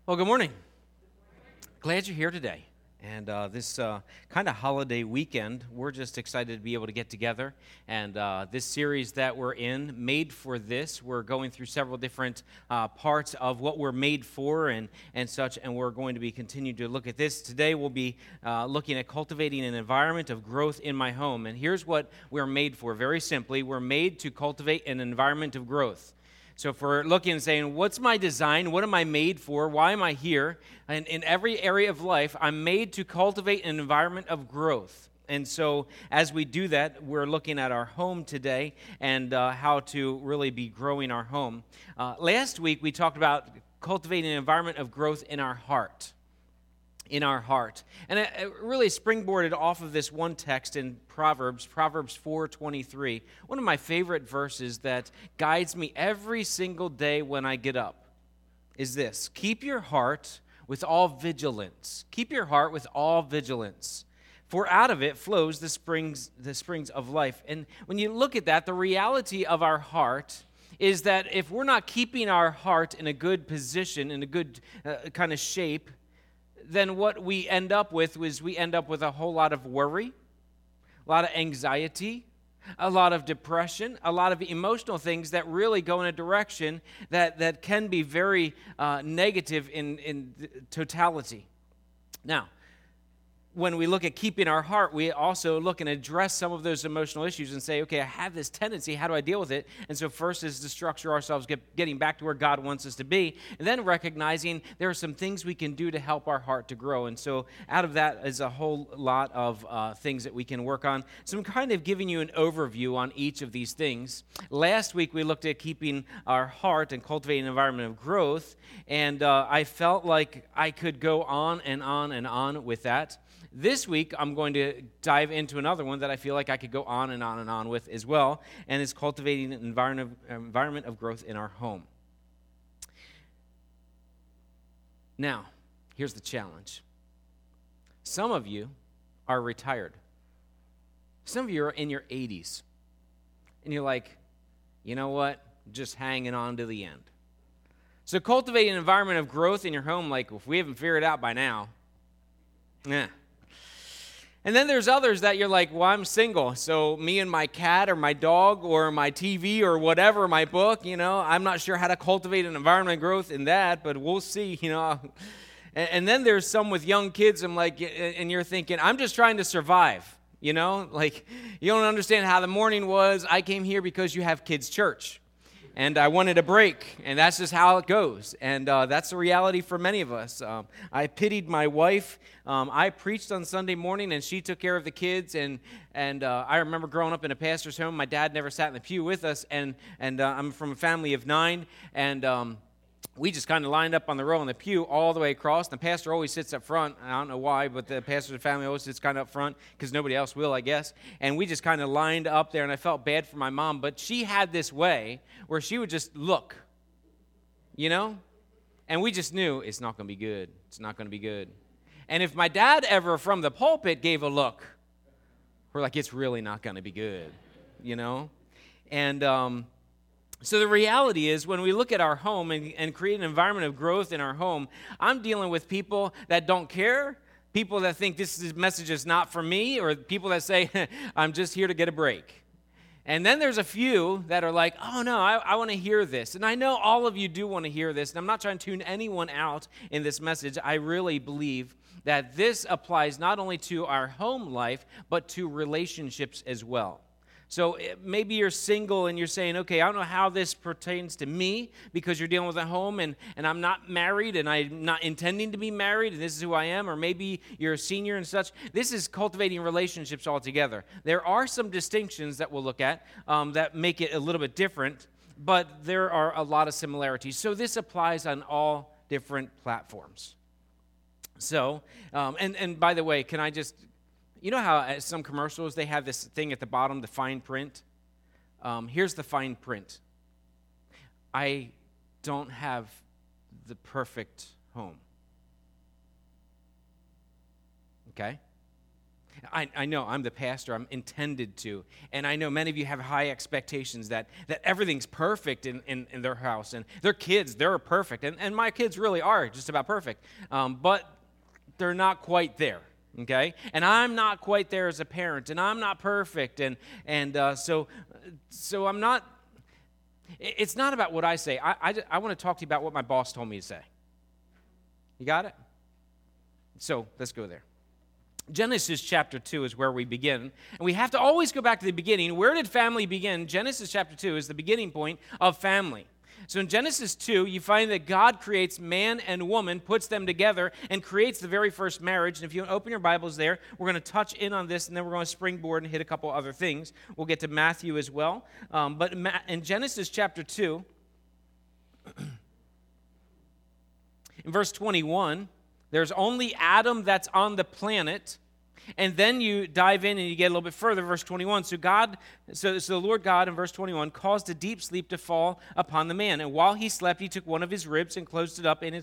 Well, good morning. Glad you're here today. And this kind of holiday weekend, we're just excited to be able to get together. And this series that we're in, Made for This, we're going through several different parts of what we're made for and such, and we're going to be continuing to look at this. Today we'll be looking at cultivating an environment of growth in my home. And here's what we're made for. Very simply, we're made to cultivate an environment of growth. So if we're looking and saying, what's my design? What am I made for? Why am I here? And in every area of life, I'm made to cultivate an environment of growth. And so as we do that, we're looking at our home today and how to really be growing our home. Last week, we talked about cultivating an environment of growth in our heart. In our heart. And it really springboarded off of this one text in Proverbs 4:23, one of my favorite verses that guides me every single day when I get up, is this: keep your heart with all vigilance. Keep your heart with all vigilance, for out of it flows the springs of life. And when you look at that, the reality of our heart is that if we're not keeping our heart in a good position, in a good kind of shape, then what we end up with is we end up with a whole lot of worry, a lot of anxiety, a lot of depression, a lot of emotional things that really go in a direction that can be very negative in totality. Now, when we look at keeping our heart, we also look and address some of those emotional issues and say, okay, I have this tendency, how do I deal with it? And so first is to structure ourselves, getting back to where God wants us to be, and then recognizing there are some things we can do to help our heart to grow. And so out of that is a whole lot of things that we can work on. So I'm kind of giving you an overview on each of these things. Last week we looked at keeping our heart and cultivating an environment of growth, and I felt like I could go on and on and on with that. This week, I'm going to dive into another one that I feel like I could go on and on and on with as well, and it's cultivating an environment of growth in our home. Now, here's the challenge. Some of you are retired. Some of you are in your 80s, and you're like, you know what? Just hanging on to the end. So cultivating an environment of growth in your home, like if we haven't figured it out by now, And then there's others that you're like, well, I'm single, so me and my cat or my dog or my TV or whatever, my book, I'm not sure how to cultivate an environment of growth in that, but we'll see, And then there's some with young kids, and you're thinking, I'm just trying to survive, Like, you don't understand how the morning was. I came here because you have kids' church. And I wanted a break, and that's just how it goes. And that's the reality for many of us. I pitied my wife. I preached on Sunday morning, and she took care of the kids. And I remember growing up in a pastor's home. My dad never sat in the pew with us, and I'm from a family of 9. And we just kind of lined up on the row in the pew all the way across. The pastor always sits up front. I don't know why, but the pastor's family always sits kind of up front because nobody else will, I guess. And we just kind of lined up there, and I felt bad for my mom. But she had this way where she would just look, And we just knew it's not going to be good. It's not going to be good. And if my dad ever from the pulpit gave a look, we're like, it's really not going to be good, And so the reality is when we look at our home and create an environment of growth in our home, I'm dealing with people that don't care, people that think this message is not for me, or people that say, I'm just here to get a break. And then there's a few that are like, oh no, I want to hear this. And I know all of you do want to hear this, and I'm not trying to tune anyone out in this message. I really believe that this applies not only to our home life, but to relationships as well. So maybe you're single and you're saying, okay, I don't know how this pertains to me because you're dealing with a home and I'm not married and I'm not intending to be married and this is who I am. Or maybe you're a senior and such. This is cultivating relationships altogether. There are some distinctions that we'll look at that make it a little bit different, but there are a lot of similarities. So this applies on all different platforms. So, and by the way, can I just... You know how at some commercials they have this thing at the bottom, the fine print? Here's the fine print. I don't have the perfect home. Okay? I know I'm the pastor. I'm intended to. And I know many of you have high expectations that everything's perfect in their house. And their kids, they're perfect. And my kids really are just about perfect. But they're not quite there, okay? And I'm not quite there as a parent. And I'm not perfect. So I'm not, it's not about what I say. I want to talk to you about what my boss told me to say. You got it? So let's go there. Genesis chapter 2 is where we begin. And we have to always go back to the beginning. Where did family begin? Genesis chapter 2 is the beginning point of family. So in Genesis 2, you find that God creates man and woman, puts them together, and creates the very first marriage. And if you open your Bibles there, we're going to touch in on this, and then we're going to springboard and hit a couple other things. We'll get to Matthew as well. But in Genesis chapter 2, in verse 21, there's only Adam that's on the planet. And then you dive in and you get a little bit further, verse 21. So the Lord God, in verse 21, caused a deep sleep to fall upon the man. And while he slept, he took one of his ribs and closed it up in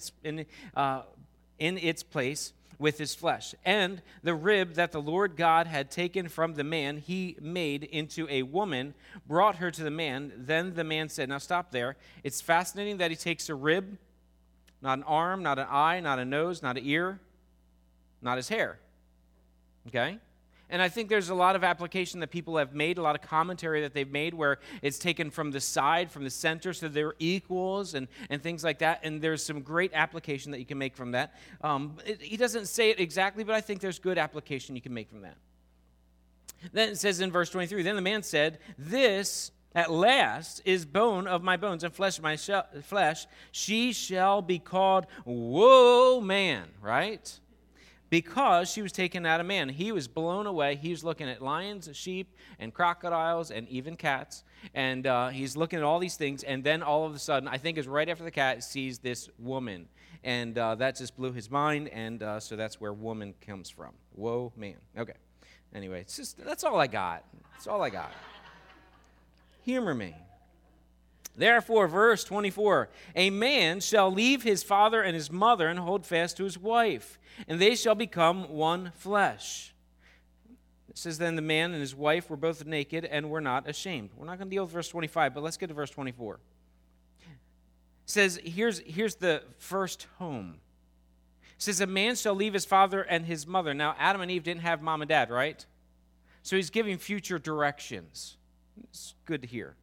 its place with his flesh. And the rib that the Lord God had taken from the man, he made into a woman, brought her to the man. Then the man said, now stop there. It's fascinating that he takes a rib, not an arm, not an eye, not a nose, not an ear, not his hair. Okay? And I think there's a lot of application that people have made, a lot of commentary that they've made where it's taken from the side, from the center, so they're equals and things like that. And there's some great application that you can make from that. He doesn't say it exactly, but I think there's good application you can make from that. Then it says in verse 23, then the man said, this at last is bone of my bones and flesh of my flesh. She shall be called woman, right? Because she was taken out of man. He was blown away. He was looking at lions, sheep, and crocodiles, and even cats. And he's looking at all these things. And then all of a sudden, I think it's right after the cat sees this woman. And that just blew his mind. And so that's where woman comes from. Whoa, man. Okay. Anyway, that's all I got. That's all I got. Humor me. Therefore, verse 24, a man shall leave his father and his mother and hold fast to his wife, and they shall become one flesh. It says, then the man and his wife were both naked and were not ashamed. We're not going to deal with verse 25, but let's get to verse 24. It says, here's the first home. It says, a man shall leave his father and his mother. Now, Adam and Eve didn't have mom and dad, right? So he's giving future directions. It's good to hear.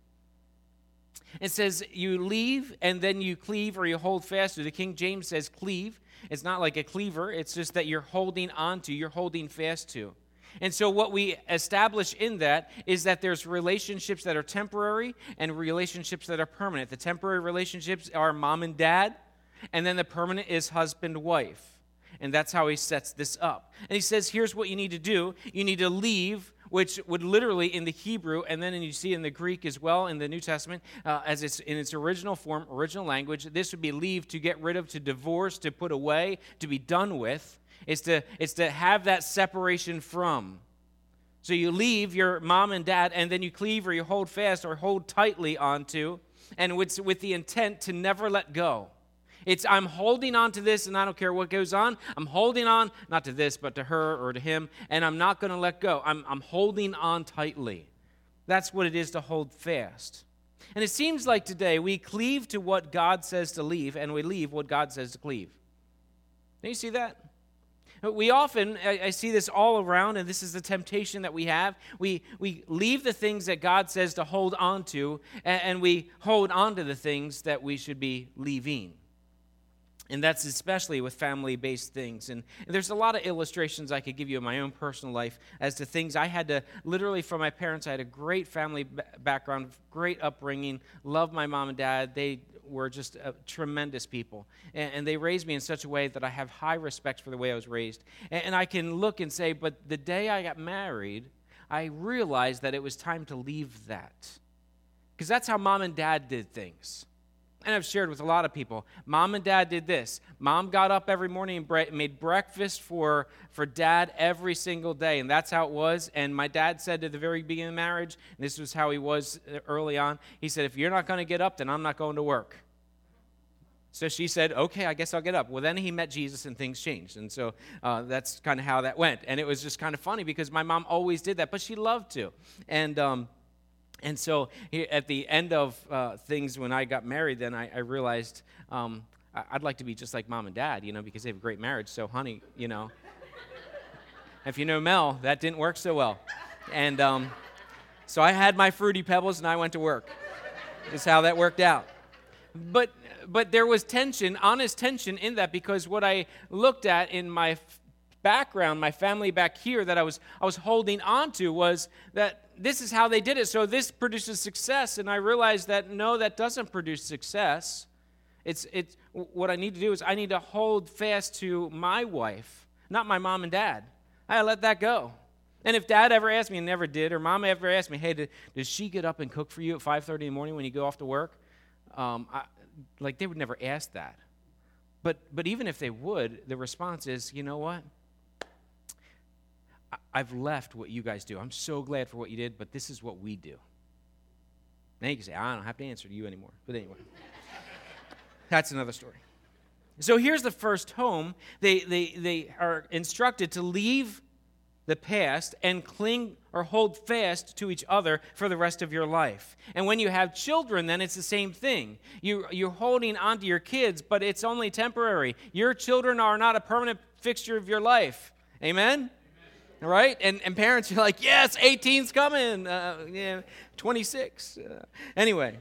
It says you leave and then you cleave or you hold fast to. The King James says cleave. It's not like a cleaver. It's just that you're holding on to, you're holding fast to. And so what we establish in that is that there's relationships that are temporary and relationships that are permanent. The temporary relationships are mom and dad, and then the permanent is husband-wife. And that's how he sets this up. And he says, here's what you need to do. You need to leave, which would literally in the Hebrew, and then you see in the Greek as well in the New Testament, as it's in its original form, original language, this would be leave, to get rid of, to divorce, to put away, to be done with. It's to have that separation from. So you leave your mom and dad, and then you cleave or you hold fast or hold tightly onto, and with the intent to never let go. It's I'm holding on to this, and I don't care what goes on. I'm holding on, not to this, but to her or to him, and I'm not going to let go. I'm holding on tightly. That's what it is to hold fast. And it seems like today we cleave to what God says to leave, and we leave what God says to cleave. Do you see that? We often, I see this all around, and this is the temptation that we have. We leave the things that God says to hold on to, and we hold on to the things that we should be leaving. And that's especially with family-based things. And there's a lot of illustrations I could give you in my own personal life as to things I had to, literally from my parents, I had a great family background, great upbringing, loved my mom and dad. They were just tremendous people. And they raised me in such a way that I have high respect for the way I was raised. And I can look and say, but the day I got married, I realized that it was time to leave that. Because that's how mom and dad did things. And I've shared with a lot of people, mom and dad did this. Mom got up every morning and made breakfast for dad every single day, and that's how it was. And my dad said at the very beginning of marriage, and this was how he was early on, he said, if you're not going to get up, then I'm not going to work. So she said, okay, I guess I'll get up. Well, then he met Jesus and things changed. And so that's kind of how that went. And it was just kind of funny because my mom always did that, but she loved to. And so at the end of things when I got married, then I realized I'd like to be just like mom and dad, because they have a great marriage. So, honey, if you know Mel, that didn't work so well. And so I had my Fruity Pebbles and I went to work. That's how that worked out. But there was tension, honest tension in that, because what I looked at in my background, my family back here that I was holding on to was that this is how they did it. So this produces success, and I realized that no, that doesn't produce success. It's what I need to do is I need to hold fast to my wife, not my mom and dad. I let that go. And if dad ever asked me, and never did, or mom ever asked me, hey, does she get up and cook for you at 5:30 in the morning when you go off to work? They would never ask that. But even if they would, the response is, you know what? I've left what you guys do. I'm so glad for what you did, but this is what we do. Now you can say, I don't have to answer to you anymore. But anyway, that's another story. So here's the first home. They are instructed to leave the past and cling or hold fast to each other for the rest of your life. And when you have children, then it's the same thing. You're holding on to your kids, but it's only temporary. Your children are not a permanent fixture of your life. Amen? All right? And parents, you're like, yes, 18's coming. 26. Anyway.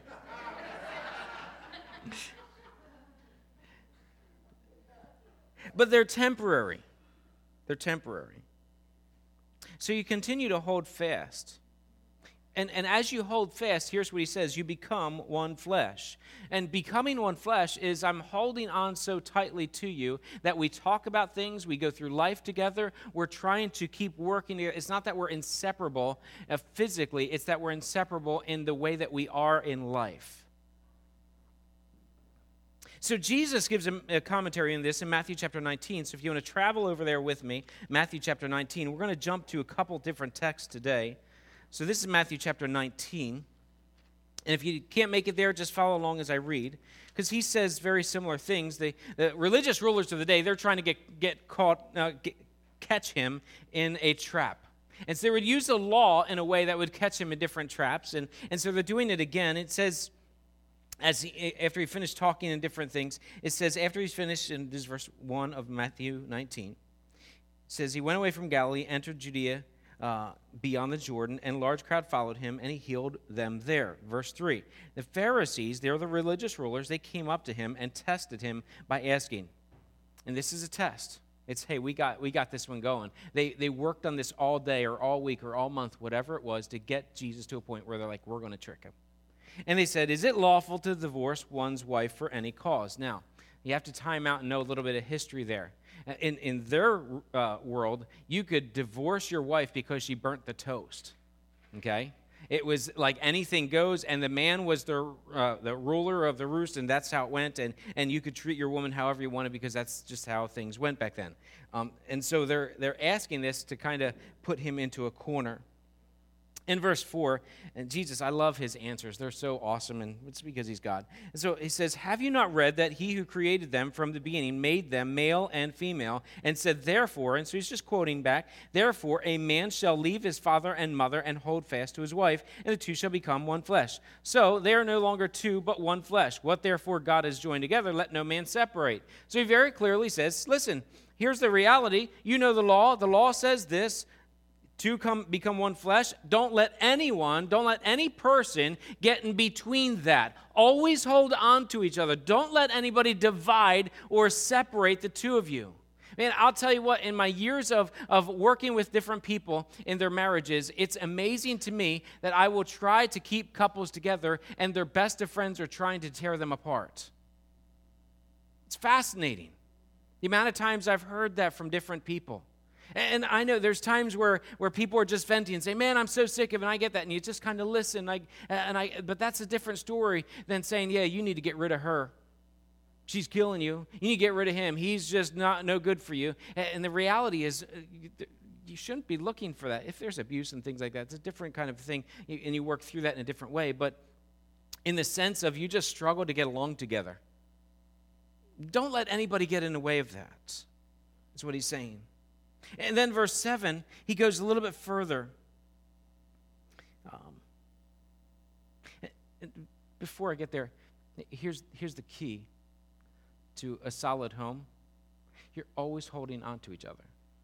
But they're temporary. They're temporary. So you continue to hold fast. And as you hold fast, here's what he says, you become one flesh. And becoming one flesh is I'm holding on so tightly to you that we talk about things, we go through life together, we're trying to keep working together. It's not that we're inseparable physically, it's that we're inseparable in the way that we are in life. So Jesus gives a commentary on this in Matthew chapter 19. So if you want to travel over there with me, Matthew chapter 19, we're going to jump to a couple different texts today. So this is Matthew chapter 19. And if you can't make it there, just follow along as I read. Because he says very similar things. The religious rulers of the day, they're trying to catch him in a trap. And so they would use the law in a way that would catch him in different traps. And so they're doing it again. It says, after he finished talking in different things, it says, after he's finished, in this verse 1 of Matthew 19, it says, he went away from Galilee, entered Judea beyond the Jordan, and a large crowd followed him, and he healed them there. Verse 3, the Pharisees, they're the religious rulers, they came up to him and tested him by asking, and this is a test. It's, hey, we got this one going. They worked on this all day or all week or all month, whatever it was, to get Jesus to a point where they're like, we're going to trick him. And they said, is it lawful to divorce one's wife for any cause? Now, you have to time out and know a little bit of history there. In their world, you could divorce your wife because she burnt the toast, okay? It was like anything goes, and the man was the ruler of the roost, and that's how it went, and you could treat your woman however you wanted because that's just how things went back then. And so they're asking this to kind of put him into a corner. In verse 4, and Jesus, I love his answers. They're so awesome, and it's because he's God. And so he says, have you not read that he who created them from the beginning made them male and female, and said, therefore, and so he's just quoting back, therefore a man shall leave his father and mother and hold fast to his wife, and the two shall become one flesh. So they are no longer two, but one flesh. What therefore God has joined together, let no man separate. So he very clearly says, listen, here's the reality. You know the law. The law says this. Two become one flesh. Don't let any person get in between that. Always hold on to each other. Don't let anybody divide or separate the two of you. Man, I'll tell you what, in my years of working with different people in their marriages, it's amazing to me that I will try to keep couples together and their best of friends are trying to tear them apart. It's fascinating. The amount of times I've heard that from different people. And I know there's times where people are just venting and say, man, I'm so sick of it, and I get that, and you just kind of listen. But that's a different story than saying, yeah, you need to get rid of her. She's killing you. You need to get rid of him. He's just no good for you. And the reality is you shouldn't be looking for that. If there's abuse and things like that, it's a different kind of thing, and you work through that in a different way. But in the sense of you just struggle to get along together. Don't let anybody get in the way of that. That's what he's saying. And then verse 7, he goes a little bit further. Before I get there, here's the key to a solid home. You're always holding on to each other.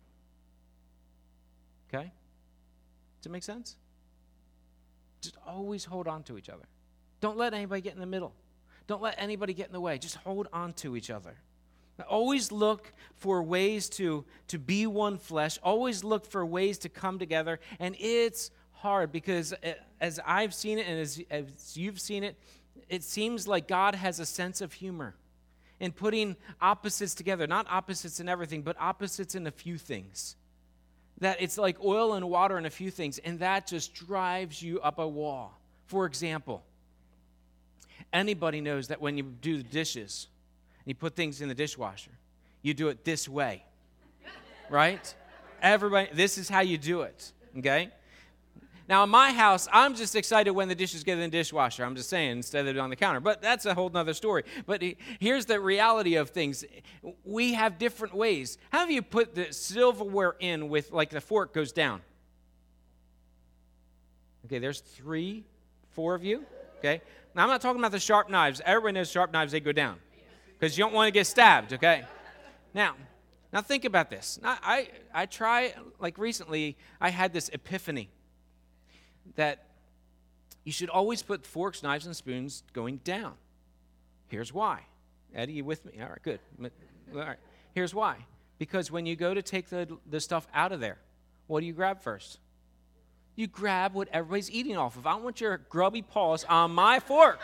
Okay? Does it make sense? Just always hold on to each other. Don't let anybody get in the middle. Don't let anybody get in the way. Just hold on to each other. Always look for ways to be one flesh. Always look for ways to come together. And it's hard because as I've seen it and as you've seen it, it seems like God has a sense of humor in putting opposites together. Not opposites in everything, but opposites in a few things. That it's like oil and water in a few things, and that just drives you up a wall. For example, anybody knows that when you do the dishes, and you put things in the dishwasher, you do it this way, right? Everybody, this is how you do it, okay? Now, in my house, I'm just excited when the dishes get in the dishwasher. I'm just saying, instead of on the counter. But that's a whole other story. But here's the reality of things. We have different ways. How have you put the silverware in with, like, the fork goes down? Okay, there's 3, 4 of you, okay? Now, I'm not talking about the sharp knives. Everybody knows sharp knives, they go down. Because you don't want to get stabbed, okay? Now think about this. I try, like recently, I had this epiphany that you should always put forks, knives, and spoons going down. Here's why. Eddie, you with me? All right, good. All right. Here's why. Because when you go to take the stuff out of there, what do you grab first? You grab what everybody's eating off of. I don't want your grubby paws on my fork.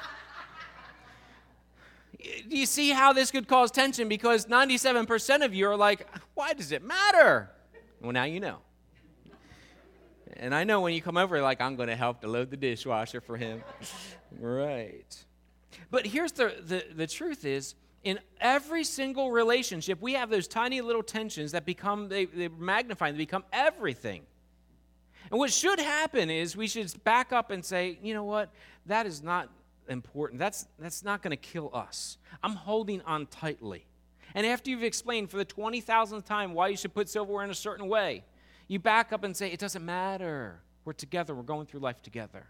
Do you see how this could cause tension? Because 97% of you are like, why does it matter? Well, now you know. And I know when you come over, like, I'm going to help to load the dishwasher for him. Right. But here's the truth is, in every single relationship, we have those tiny little tensions that become, they magnify, they become everything. And what should happen is we should back up and say, you know what, that is not important. That's not going to kill us. I'm holding on tightly. And after you've explained for the 20,000th time why you should put silverware in a certain way, you back up and say, it doesn't matter. We're together. We're going through life together.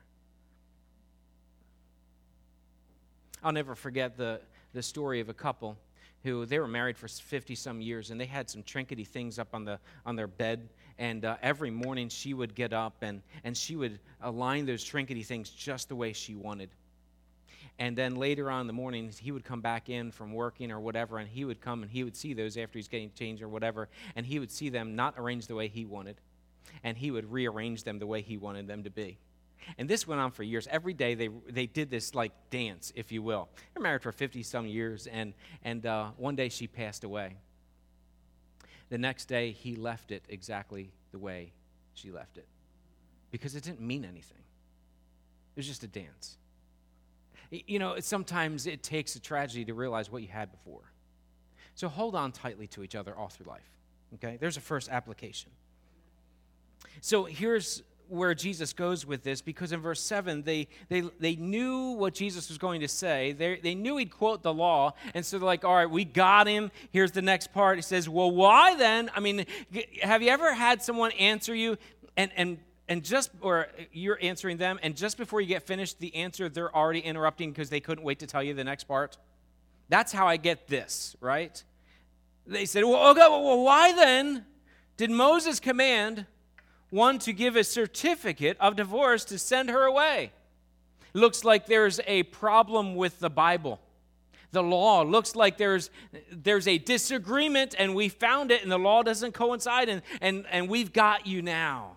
I'll never forget the story of a couple who, they were married for 50-some years, and they had some trinkety things up on their bed. And every morning she would get up and she would align those trinkety things just the way she wanted. And then later on in the morning, he would come back in from working or whatever, and he would come and he would see those after he's getting changed or whatever, and he would see them not arranged the way he wanted, and he would rearrange them the way he wanted them to be. And this went on for years. Every day they did this like dance, if you will. They're married for 50-some years, and one day she passed away. The next day, he left it exactly the way she left it because it didn't mean anything. It was just a dance. You know, sometimes it takes a tragedy to realize what you had before. So hold on tightly to each other all through life, okay? There's a first application. So here's where Jesus goes with this, because in verse 7, they knew what Jesus was going to say. They knew he'd quote the law, and so they're like, all right, we got him. Here's the next part. He says, well, why then? I mean, have you ever had someone answer you and just, or you're answering them, and just before you get finished the answer, they're already interrupting because they couldn't wait to tell you the next part? That's how I get this, right? They said, well, okay, well, why then did Moses command one to give a certificate of divorce to send her away? Looks like there's a problem with the Bible. The law looks like there's a disagreement, and we found it, and the law doesn't coincide, and we've got you now.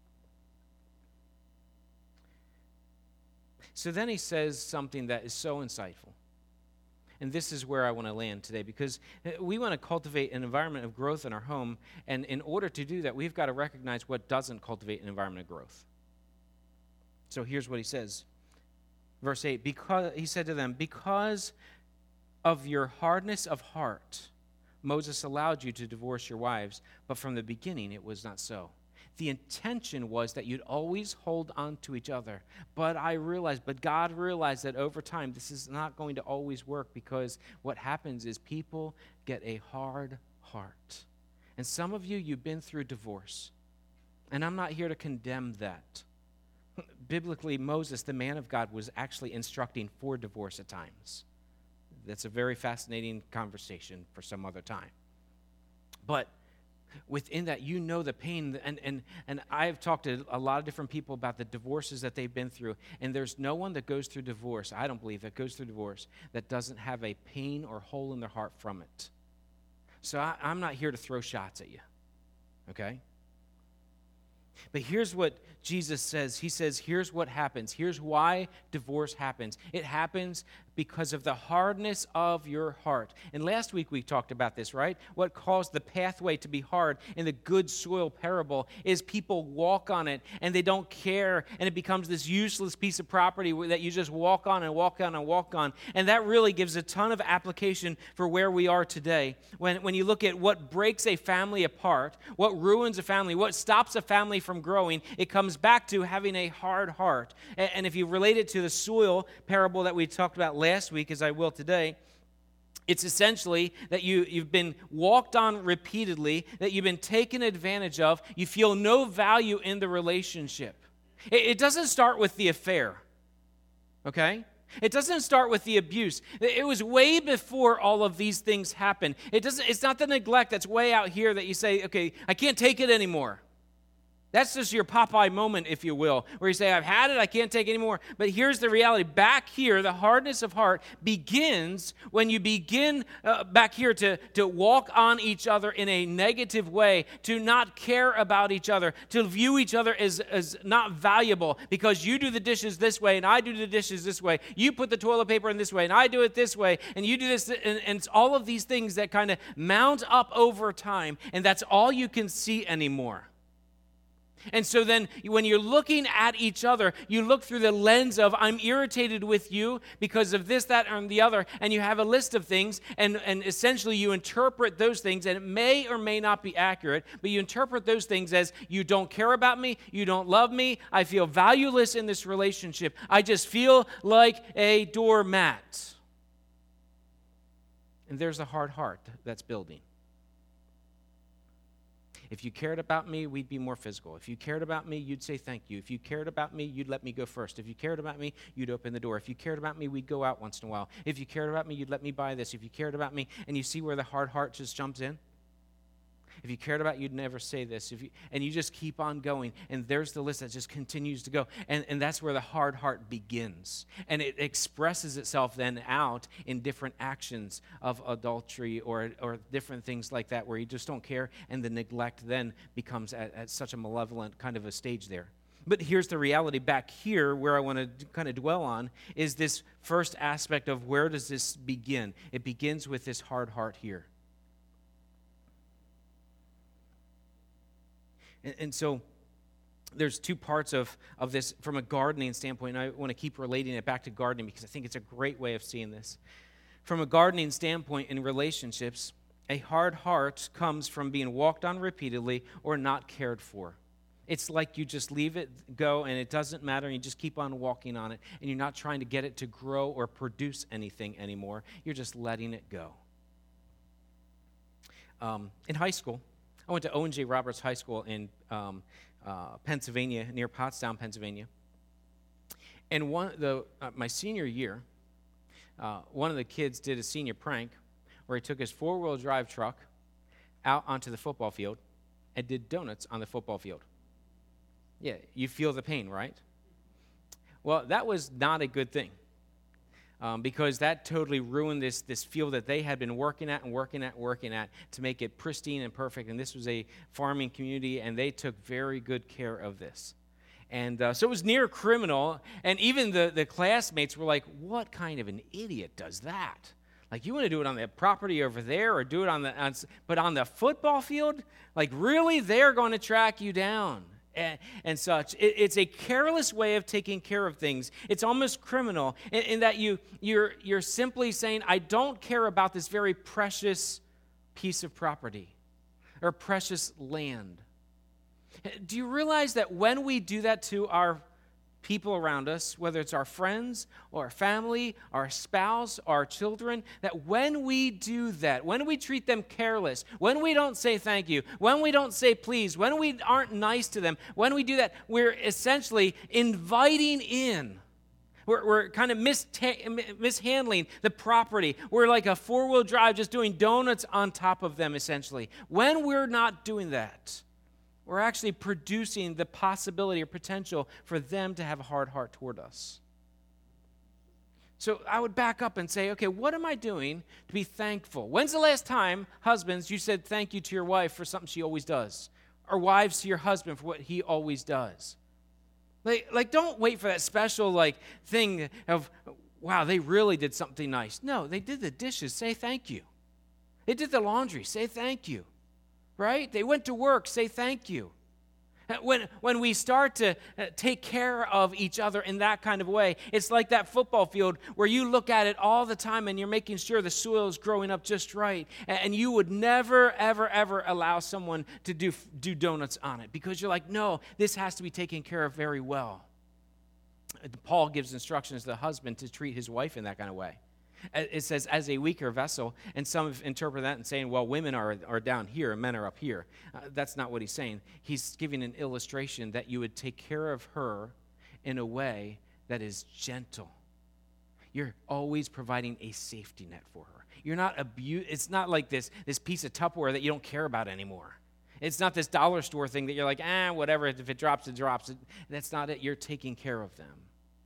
So then he says something that is so insightful. And this is where I want to land today, because we want to cultivate an environment of growth in our home, and in order to do that, we've got to recognize what doesn't cultivate an environment of growth. So here's what he says. Verse 8, because he said to them, because of your hardness of heart, Moses allowed you to divorce your wives, but from the beginning it was not so. the intention was that you'd always hold on to each other. But God realized that over time, this is not going to always work, because what happens is people get a hard heart. And some of you, you've been through divorce. And I'm not here to condemn that. Biblically, Moses, the man of God, was actually instructing for divorce at times. That's a very fascinating conversation for some other time. But within that, you know the pain, and I've talked to a lot of different people about the divorces that they've been through, and there's no one that goes through divorce, I don't believe, that goes through divorce that doesn't have a pain or hole in their heart from it. So I'm not here to throw shots at you, okay? But here's what Jesus says. He says, here's what happens. Here's why divorce happens. It happens because of the hardness of your heart. And last week we talked about this, right? What caused the pathway to be hard in the good soil parable is people walk on it and they don't care, and it becomes this useless piece of property that you just walk on and walk on and walk on. And that really gives a ton of application for where we are today. When you look at what breaks a family apart, what ruins a family, what stops a family from growing, it comes back to having a hard heart. And if you relate it to the soil parable that we talked about last week, as I will today, it's essentially that you've been walked on repeatedly, that you've been taken advantage of, you feel no value in the relationship. It doesn't start with the affair, okay? It doesn't start with the abuse. It was way before all of these things happened. It's not the neglect that's way out here that you say, okay, I can't take it anymore. That's just your Popeye moment, if you will, where you say, I've had it, I can't take it anymore. But here's the reality. Back here, the hardness of heart begins when you begin back here to walk on each other in a negative way, to not care about each other, to view each other as not valuable because you do the dishes this way and I do the dishes this way. You put the toilet paper in this way and I do it this way, and you do this. And it's all of these things that kind of mount up over time, and that's all you can see anymore. And so then when you're looking at each other, you look through the lens of, I'm irritated with you because of this, that, and the other, and you have a list of things, and essentially you interpret those things, and it may or may not be accurate, but you interpret those things as, you don't care about me, you don't love me, I feel valueless in this relationship, I just feel like a doormat. And there's a hard heart that's building. If you cared about me, we'd be more physical. If you cared about me, you'd say thank you. If you cared about me, you'd let me go first. If you cared about me, you'd open the door. If you cared about me, we'd go out once in a while. If you cared about me, you'd let me buy this. If you cared about me, and you see where the hard heart just jumps in? If you cared about, you'd never say this. And you just keep on going. And there's the list that just continues to go. And that's where the hard heart begins. And it expresses itself then out in different actions of adultery or different things like that, where you just don't care. And the neglect then becomes at such a malevolent kind of a stage there. But here's the reality back here where I want to kind of dwell on is this first aspect of where does this begin? It begins with this hard heart here. And so there's two parts of this from a gardening standpoint, and I want to keep relating it back to gardening because I think it's a great way of seeing this. From a gardening standpoint in relationships, a hard heart comes from being walked on repeatedly or not cared for. It's like you just leave it go and it doesn't matter, and you just keep on walking on it, and you're not trying to get it to grow or produce anything anymore. You're just letting it go. In high school, I went to Owen J. Roberts High School in Pennsylvania, near Pottstown, Pennsylvania. And my senior year, one of the kids did a senior prank where he took his four-wheel drive truck out onto the football field and did donuts on the football field. Yeah, you feel the pain, right? Well, that was not a good thing. Because that totally ruined this field that they had been working at to make it pristine and perfect. And this was a farming community, and they took very good care of this. And so it was near criminal, and even the classmates were like, what kind of an idiot does that? Like, you want to do it on the property over there or do it but on the football field? Like, really? They're going to track you down. And such. It's a careless way of taking care of things. It's almost criminal in that you're simply saying, I don't care about this very precious piece of property or precious land. Do you realize that when we do that to our people around us, whether it's our friends or our family, our spouse, our children, that when we do that, when we treat them careless, when we don't say thank you, when we don't say please, when we aren't nice to them, when we do that, we're essentially inviting in. We're kind of mishandling the property. We're like a four-wheel drive just doing donuts on top of them, essentially. When we're not doing that, we're actually producing the possibility or potential for them to have a hard heart toward us. So I would back up and say, okay, what am I doing to be thankful? When's the last time, husbands, you said thank you to your wife for something she always does? Or wives to your husband for what he always does? Like don't wait for that special thing of, wow, they really did something nice. No, they did the dishes. Say thank you. They did the laundry. Say thank you. Right? They went to work. Say thank you. When we start to take care of each other in that kind of way, it's like that football field where you look at it all the time and you're making sure the soil is growing up just right. And you would never, ever, ever allow someone to do donuts on it because you're like, no, this has to be taken care of very well. Paul gives instructions to the husband to treat his wife in that kind of way. It says, as a weaker vessel, and some have interpreted that and saying, well, women are down here and men are up here. That's not what he's saying. He's giving an illustration that you would take care of her in a way that is gentle. You're always providing a safety net for her. You're not it's not like this piece of Tupperware that you don't care about anymore. It's not this dollar store thing that you're like, whatever, if it drops, it drops. That's not it. You're taking care of them.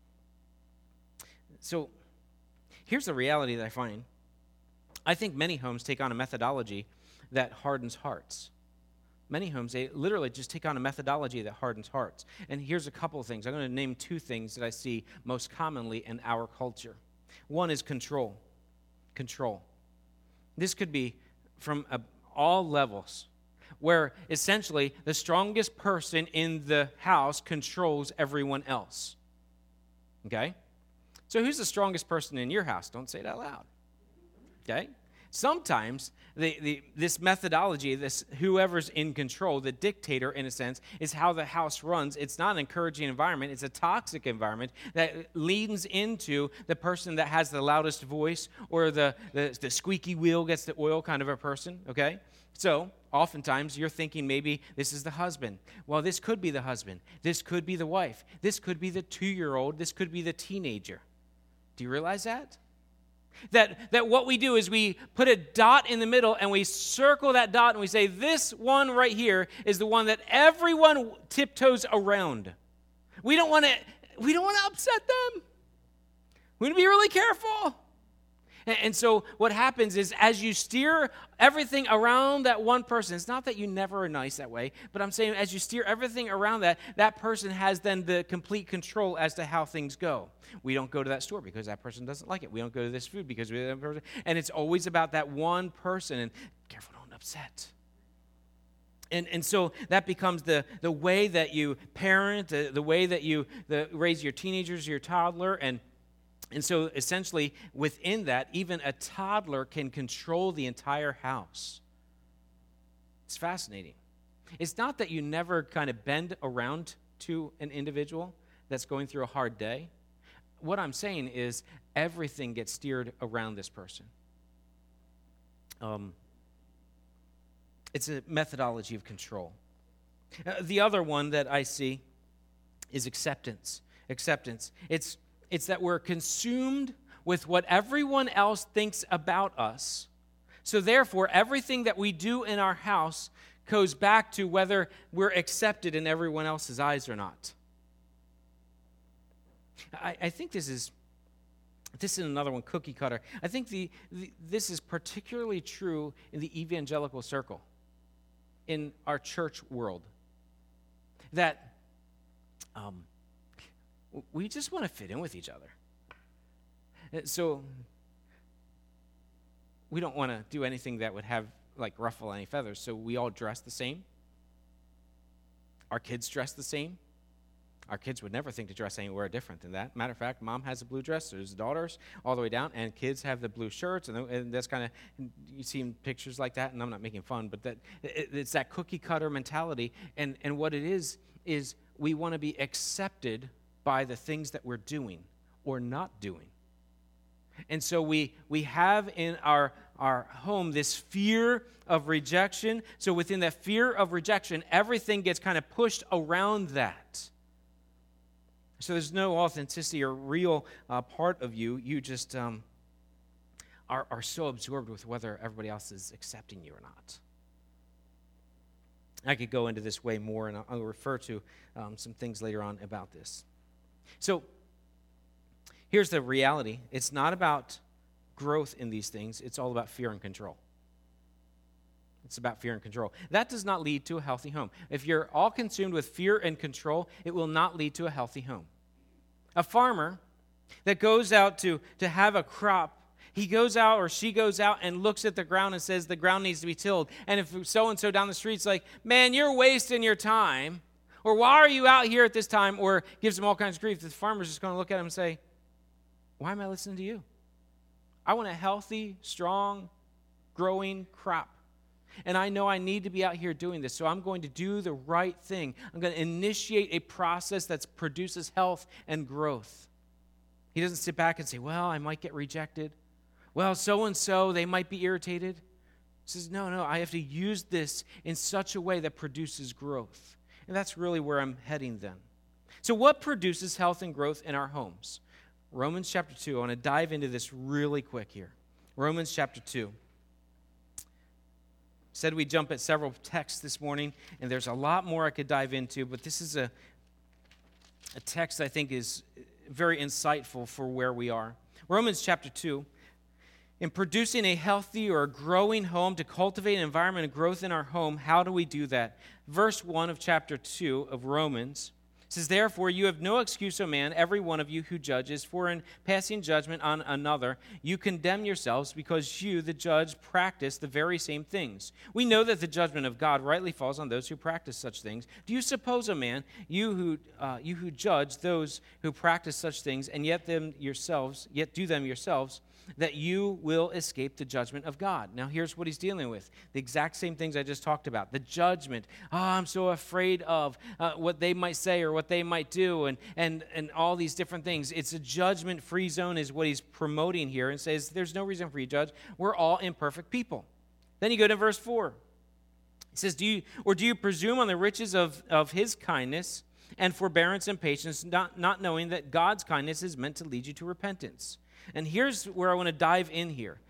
So here's the reality that I find. I think many homes take on a methodology that hardens hearts. Many homes, they literally just take on a methodology that hardens hearts. And here's a couple of things. I'm going to name two things that I see most commonly in our culture. One is control. Control. This could be from all levels, where essentially the strongest person in the house controls everyone else. Okay? So who's the strongest person in your house? Don't say it out loud. Okay? Sometimes this methodology, this whoever's in control, the dictator in a sense, is how the house runs. It's not an encouraging environment. It's a toxic environment that leans into the person that has the loudest voice or the squeaky wheel gets the oil kind of a person, okay? So oftentimes you're thinking maybe this is the husband. Well, this could be the husband. This could be the wife. This could be the 2-year-old. This could be the teenager. Do you realize that? That what we do is we put a dot in the middle and we circle that dot and we say, this one right here is the one that everyone tiptoes around. We don't want to upset them. We want to be really careful. And so what happens is as you steer everything around that one person, it's not that you never are nice that way, but I'm saying as you steer everything around that person has then the complete control as to how things go. We don't go to that store because that person doesn't like it. We don't go to this food because we that person. And it's always about that one person. And careful, don't upset. And so that becomes the way that you parent, the way that you raise your teenagers, your toddler, and so essentially within that, even a toddler can control the entire house. It's fascinating. It's not that you never kind of bend around to an individual that's going through a hard day. What I'm saying is everything gets steered around this person. It's a methodology of control. The other one that I see is acceptance. Acceptance. It's that we're consumed with what everyone else thinks about us. So therefore, everything that we do in our house goes back to whether we're accepted in everyone else's eyes or not. I think this is another one, cookie cutter. I think this is particularly true in the evangelical circle, in our church world, that we just want to fit in with each other. So we don't want to do anything that would have ruffle any feathers. So we all dress the same. Our kids dress the same. Our kids would never think to dress anywhere different than that. Matter of fact, mom has a blue dress, there's daughters all the way down, and kids have the blue shirts, and that's kind of, you see pictures like that, and I'm not making fun, but it's that cookie cutter mentality, and what it is we want to be accepted by the things that we're doing or not doing. And so we have in our home this fear of rejection. So within that fear of rejection, everything gets kind of pushed around that. So there's no authenticity or real part of you. You just are so absorbed with whether everybody else is accepting you or not. I could go into this way more, and I'll refer to some things later on about this. So here's the reality. It's not about growth in these things. It's all about fear and control. It's about fear and control. That does not lead to a healthy home. If you're all consumed with fear and control, it will not lead to a healthy home. A farmer that goes out to have a crop, he goes out or she goes out and looks at the ground and says the ground needs to be tilled. And if so-and-so down the street's like, man, you're wasting your time, or why are you out here at this time, or gives them all kinds of grief, the farmer's just going to look at him and say, why am I listening to you? I want a healthy, strong, growing crop. And I know I need to be out here doing this, so I'm going to do the right thing. I'm going to initiate a process that produces health and growth. He doesn't sit back and say, well, I might get rejected. Well, so-and-so, they might be irritated. He says, no, I have to use this in such a way that produces growth. And that's really where I'm heading then. So what produces health and growth in our homes? Romans chapter 2. I want to dive into this really quick here. Romans chapter 2. Said we jump at several texts this morning, and there's a lot more I could dive into, but this is a text I think is very insightful for where we are. Romans chapter 2. In producing a healthy or a growing home, to cultivate an environment of growth in our home, how do we do that? Verse 1 of chapter 2 of Romans says, therefore, you have no excuse, O man, every one of you who judges, for in passing judgment on another, you condemn yourselves, because you, the judge, practice the very same things. We know that the judgment of God rightly falls on those who practice such things. Do you suppose, O man, you who judge those who practice such things, and yet do them yourselves, that you will escape the judgment of God? Now, here's what he's dealing with. The exact same things I just talked about. The judgment. I'm so afraid of what they might say or what they might do, and all these different things. It's a judgment-free zone is what he's promoting here, and says there's no reason for you to judge. We're all imperfect people. Then you go to verse 4. He says, do you presume on the riches of his kindness and forbearance and patience, not knowing that God's kindness is meant to lead you to repentance? And here's where I want to dive in here.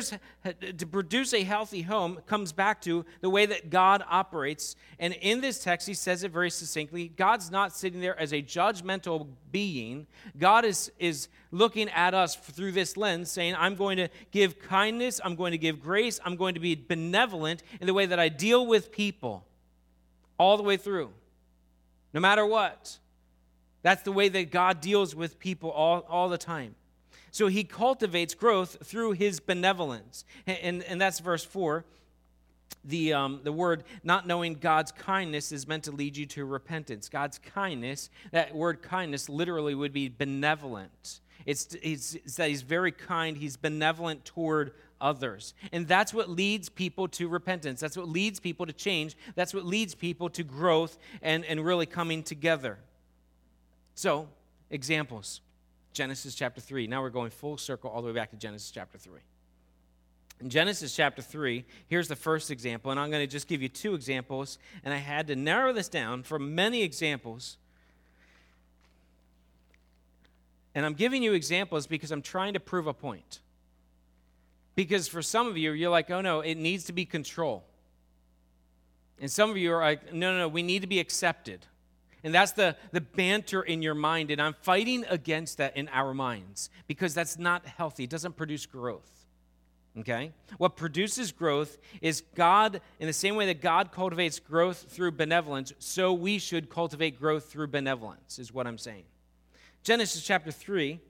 To produce a healthy home comes back to the way that God operates. And in this text, he says it very succinctly. God's not sitting there as a judgmental being. God is looking at us through this lens, saying, I'm going to give kindness, I'm going to give grace, I'm going to be benevolent in the way that I deal with people all the way through, no matter what. That's the way that God deals with people all the time. So he cultivates growth through his benevolence. And that's verse 4. The word not knowing God's kindness is meant to lead you to repentance. God's kindness, that word kindness literally would be benevolent. It's that he's very kind, he's benevolent toward others. And that's what leads people to repentance. That's what leads people to change. That's what leads people to growth and really coming together. So, examples. Genesis chapter 3. Now we're going full circle all the way back to Genesis chapter 3. In Genesis chapter 3, here's the first example, and I'm going to just give you two examples, and I had to narrow this down from many examples. And I'm giving you examples because I'm trying to prove a point. Because for some of you, you're like, oh no, it needs to be control. And some of you are like, no, we need to be accepted. And that's the banter in your mind, and I'm fighting against that in our minds because that's not healthy. It doesn't produce growth, okay? What produces growth is God, in the same way that God cultivates growth through benevolence, so we should cultivate growth through benevolence, is what I'm saying. Genesis chapter 3,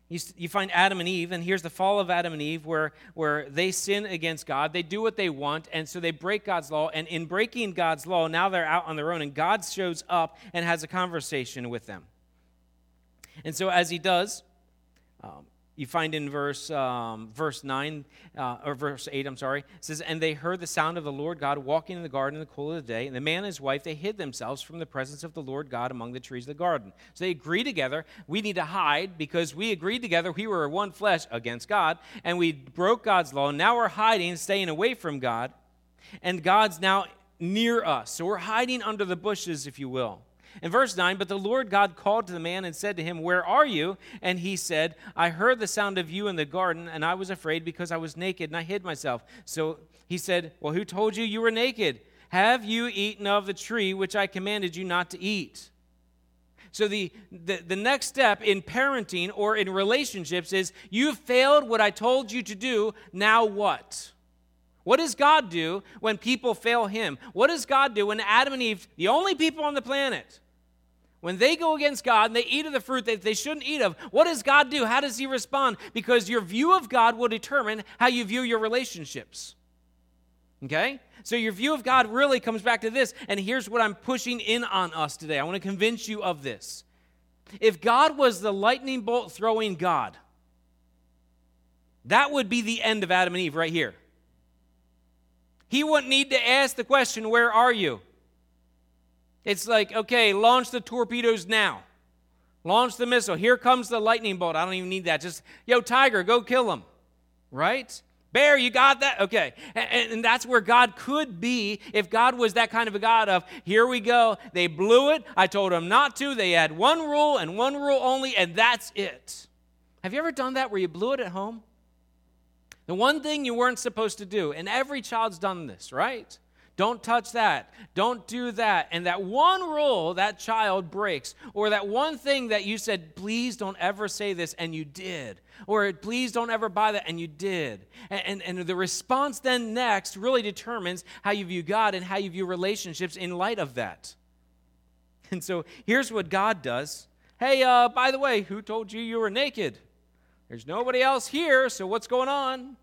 You find Adam and Eve, and here's the fall of Adam and Eve, where they sin against God. They do what they want, and so they break God's law. And in breaking God's law, now they're out on their own, and God shows up and has a conversation with them. And so as he does, you find in verse 9, or verse 8, it says, "And they heard the sound of the Lord God walking in the garden in the cool of the day. And the man and his wife, they hid themselves from the presence of the Lord God among the trees of the garden." So they agree together. We need to hide because we agreed together. We were one flesh against God, and we broke God's law. Now we're hiding, staying away from God, and God's now near us. So we're hiding under the bushes, if you will. In verse 9, "But the Lord God called to the man and said to him, 'Where are you?' And he said, 'I heard the sound of you in the garden, and I was afraid because I was naked, and I hid myself.' So he said, 'Well, who told you you were naked? Have you eaten of the tree which I commanded you not to eat?'" So the next step in parenting or in relationships is, you've failed what I told you to do, now what? What does God do when people fail him? What does God do when Adam and Eve, the only people on the planet, when they go against God and they eat of the fruit that they shouldn't eat of? What does God do? How does he respond? Because your view of God will determine how you view your relationships. Okay? So your view of God really comes back to this, and here's what I'm pushing in on us today. I want to convince you of this. If God was the lightning bolt throwing God, that would be the end of Adam and Eve right here. He wouldn't need to ask the question, "Where are you?" It's like, okay, launch the torpedoes now. Launch the missile. Here comes the lightning bolt. I don't even need that. Just, yo, tiger, go kill him. Right? Bear, you got that? Okay. And that's where God could be if God was that kind of a God of, here we go. They blew it. I told them not to. They had one rule and one rule only, and that's it. Have you ever done that where you blew it at home? The one thing you weren't supposed to do, and every child's done this, right? Don't touch that. Don't do that. And that one rule that child breaks, or that one thing that you said, please don't ever say this, and you did. Or please don't ever buy that, and you did. And the response then next really determines how you view God and how you view relationships in light of that. And so here's what God does. Hey, by the way, who told you you were naked? There's nobody else here, so what's going on?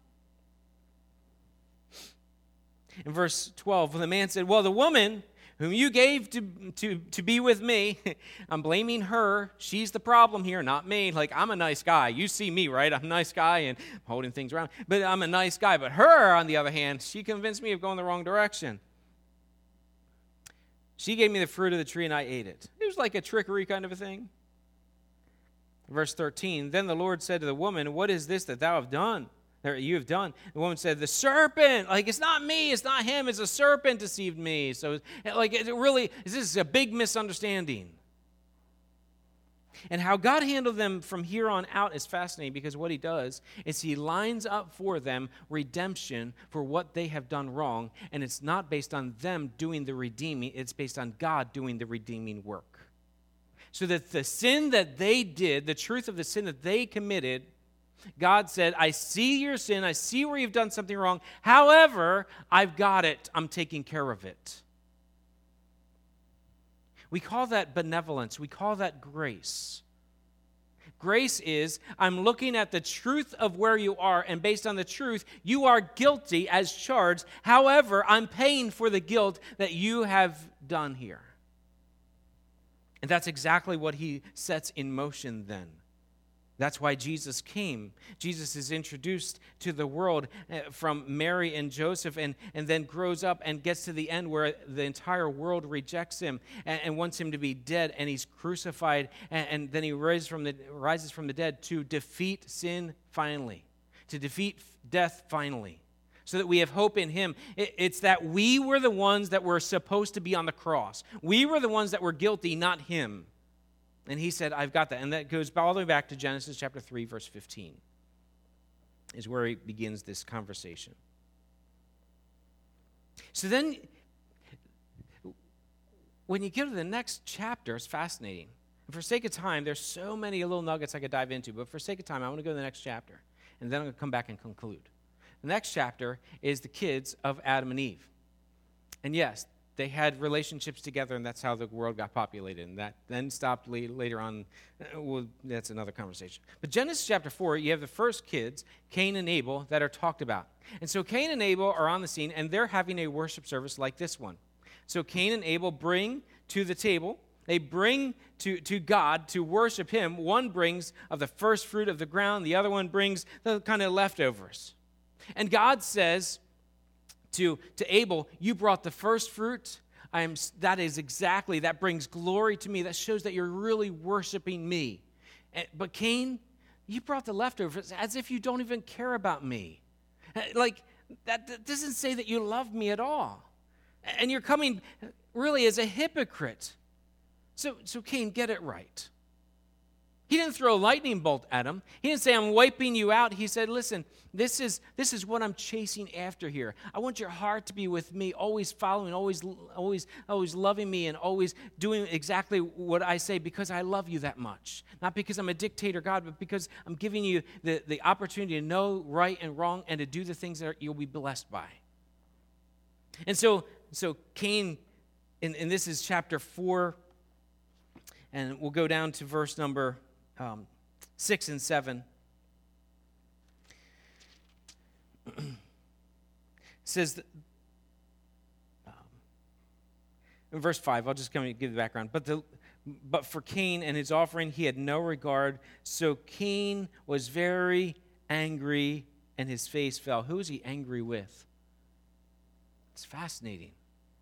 In verse 12, the man said, "Well, the woman whom you gave to be with me," I'm blaming her. She's the problem here, not me. Like, I'm a nice guy. You see me, right? I'm a nice guy and I'm holding things around. But I'm a nice guy. But her, on the other hand, she convinced me of going the wrong direction. She gave me the fruit of the tree and I ate it. It was like a trickery kind of a thing. Verse 13, "Then the Lord said to the woman, 'What is this that thou have done? Or you have done?' The woman said, 'The serpent,'" like, it's not me, it's not him, it's a serpent deceived me. So, like, this is a big misunderstanding. And how God handled them from here on out is fascinating, because what he does is he lines up for them redemption for what they have done wrong, and it's not based on them doing the redeeming, it's based on God doing the redeeming work. So that the sin that they did, the truth of the sin that they committed, God said, "I see your sin. I see where you've done something wrong. However, I've got it. I'm taking care of it." We call that benevolence. We call that grace. Grace is, I'm looking at the truth of where you are, and based on the truth, you are guilty as charged. However, I'm paying for the guilt that you have done here. And that's exactly what he sets in motion then. That's why Jesus came. Jesus is introduced to the world from Mary and Joseph, and then grows up and gets to the end where the entire world rejects him and wants him to be dead, and he's crucified, and then he rises from the dead to defeat sin finally, to defeat death finally, so that we have hope in him. It's that we were the ones that were supposed to be on the cross. We were the ones that were guilty, not him. And he said, "I've got that." And that goes all the way back to Genesis chapter 3, verse 15, is where he begins this conversation. So then, when you get to the next chapter, it's fascinating. And for sake of time, there's so many little nuggets I could dive into, but for sake of time, I want to go to the next chapter, and then I'm going to come back and conclude. The next chapter is the kids of Adam and Eve. And yes, They had relationships together, and that's how the world got populated. And that then stopped later on. Well, that's another conversation. But Genesis chapter 4, you have the first kids, Cain and Abel, that are talked about. And so Cain and Abel are on the scene, and they're having a worship service like this one. So Cain and Abel bring to the table, they bring to God to worship him. One brings of the first fruit of the ground, the other one brings the kind of leftovers. And God says to Abel, you brought the first fruit. That brings glory to me. That shows that you're really worshiping me. But Cain, you brought the leftovers as if you don't even care about me. Like, that doesn't say that you love me at all. And you're coming really as a hypocrite. So Cain, get it right. He didn't throw a lightning bolt at him. He didn't say, I'm wiping you out. He said, listen, this is what I'm chasing after here. I want your heart to be with me, always following, always loving me, and always doing exactly what I say because I love you that much. Not because I'm a dictator, God, but because I'm giving you the opportunity to know right and wrong and to do the things that you'll be blessed by. And so Cain, and this is chapter 4, and we'll go down to verse number 6 and 7. It says, in verse 5, I'll just come and give the background. But for Cain and his offering, he had no regard. So Cain was very angry, and his face fell. Who is he angry with? It's fascinating.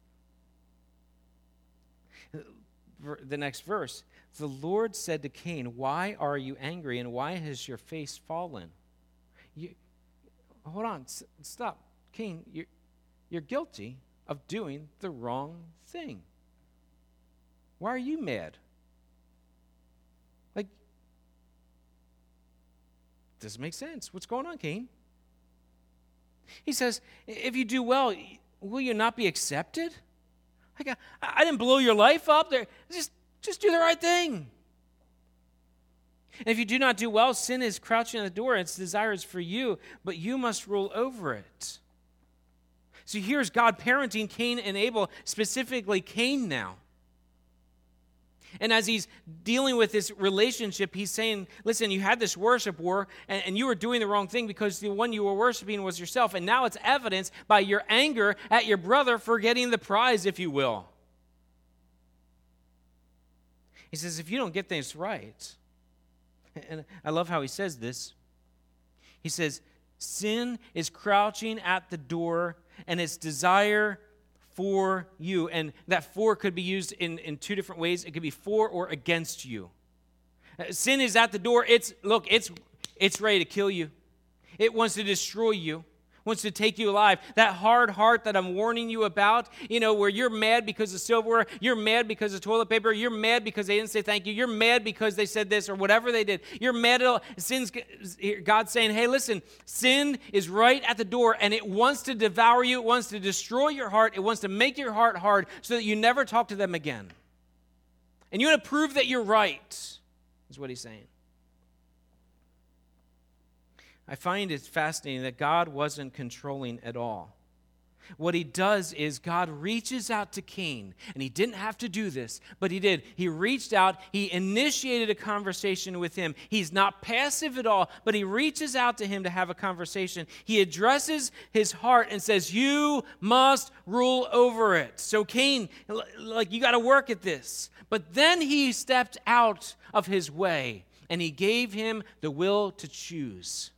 The next verse, the Lord said to Cain, why are you angry, and why has your face fallen? Hold on, stop. Cain, you're guilty of doing the wrong thing. Why are you mad? Like, doesn't make sense. What's going on, Cain? He says, if you do well, will you not be accepted? Like, I didn't blow your life up. Just do the right thing. And if you do not do well, sin is crouching at the door. Its desire is for you, but you must rule over it. So here's God parenting Cain and Abel, specifically Cain now. And as he's dealing with this relationship, he's saying, listen, you had this worship war, and you were doing the wrong thing because the one you were worshiping was yourself. And now it's evidenced by your anger at your brother for getting the prize, if you will. He says, if you don't get things right, and I love how he says this. He says, sin is crouching at the door, and its desire for you. And that for could be used in two different ways. It could be for or against you. Sin is at the door. It's ready to kill you. It wants to destroy you. Wants to take you alive. That hard heart that I'm warning you about, where you're mad because of silverware, you're mad because of toilet paper, you're mad because they didn't say thank you, you're mad because they said this or whatever they did. You're mad at all. God's saying, hey, listen, sin is right at the door, and it wants to devour you. It wants to destroy your heart. It wants to make your heart hard so that you never talk to them again. And you want to prove that you're right, is what he's saying. I find it fascinating that God wasn't controlling at all. What he does is God reaches out to Cain, and he didn't have to do this, but he did. He reached out, he initiated a conversation with him. He's not passive at all, but he reaches out to him to have a conversation. He addresses his heart and says, you must rule over it. So Cain, you got to work at this. But then he stepped out of his way, and he gave him the will to choose.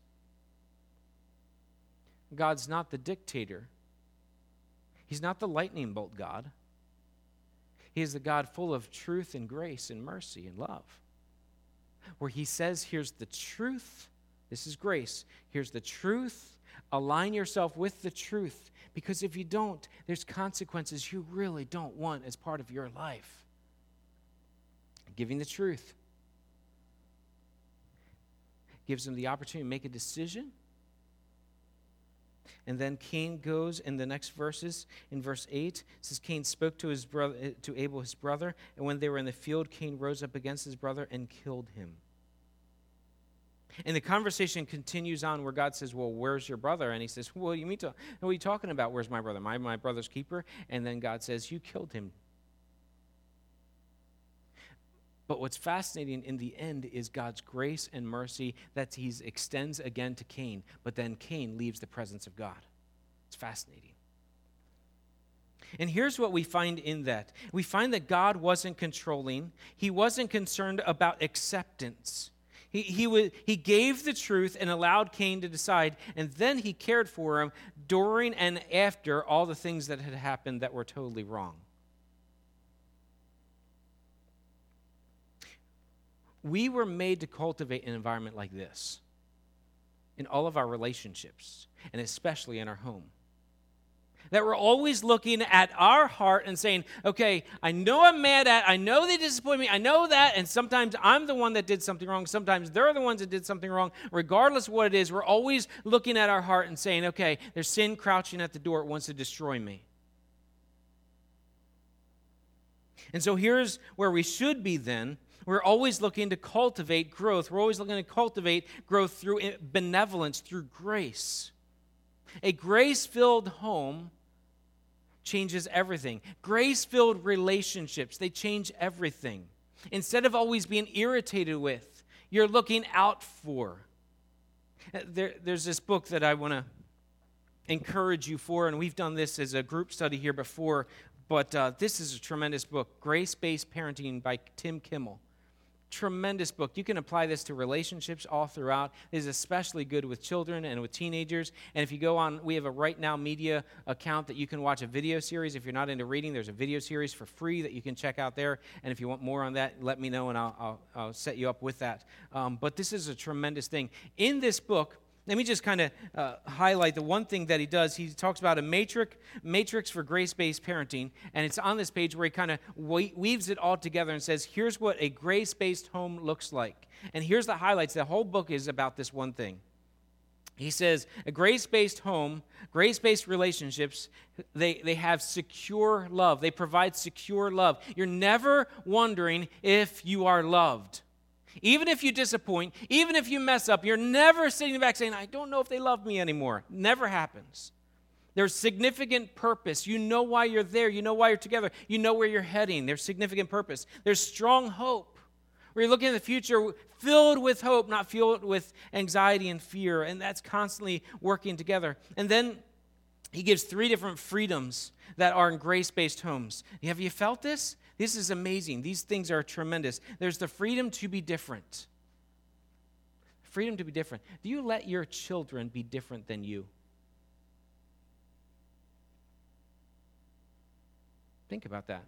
God's not the dictator. He's not the lightning bolt God. He is the God full of truth and grace and mercy and love. Where he says, here's the truth. This is grace. Here's the truth. Align yourself with the truth. Because if you don't, there's consequences you really don't want as part of your life. Giving the truth gives him the opportunity to make a decision. And then Cain goes in the next verses. In verse 8, it says, Cain spoke to Abel, his brother, and when they were in the field, Cain rose up against his brother and killed him. And the conversation continues on where God says, well, where's your brother? And he says, well, what are you talking about? Where's my brother? My brother's keeper? And then God says, you killed him. But what's fascinating in the end is God's grace and mercy that he extends again to Cain. But then Cain leaves the presence of God. It's fascinating. And here's what we find in that. We find that God wasn't controlling. He wasn't concerned about acceptance. He gave the truth and allowed Cain to decide, and then he cared for him during and after all the things that had happened that were totally wrong. We were made to cultivate an environment like this in all of our relationships, and especially in our home. That we're always looking at our heart and saying, okay, I know I'm mad at, I know they disappointed me, I know that, and sometimes I'm the one that did something wrong, sometimes they're the ones that did something wrong. Regardless of what it is, we're always looking at our heart and saying, okay, there's sin crouching at the door, it wants to destroy me. And so here's where we should be then. We're always looking to cultivate growth. We're always looking to cultivate growth through benevolence, through grace. A grace-filled home changes everything. Grace-filled relationships, they change everything. Instead of always being irritated with, you're looking out for. There's this book that I want to encourage you for, and we've done this as a group study here before, but this is a tremendous book, Grace-Based Parenting by Tim Kimmel. Tremendous book. You can apply this to relationships all throughout. It is especially good with children and with teenagers. And if you go on, we have a Right Now Media account that you can watch a video series. If you're not into reading, there's a video series for free that you can check out there. And if you want more on that, let me know and I'll set you up with that. But this is a tremendous thing. In this book, let me just kind of highlight the one thing that he does. He talks about a matrix for grace-based parenting, and it's on this page where he kind of weaves it all together and says, here's what a grace-based home looks like. And here's the highlights. The whole book is about this one thing. He says, a grace-based home, grace-based relationships, they have secure love. They provide secure love. You're never wondering if you are loved. Even if you disappoint, even if you mess up, you're never sitting back saying, I don't know if they love me anymore. Never happens. There's significant purpose. You know why you're there. You know why you're together. You know where you're heading. There's significant purpose. There's strong hope. Where you're looking at the future filled with hope, not filled with anxiety and fear. And that's constantly working together. And then he gives 3 different freedoms that are in grace-based homes. Have you felt this? This is amazing. These things are tremendous. There's the freedom to be different. Freedom to be different. Do you let your children be different than you? Think about that.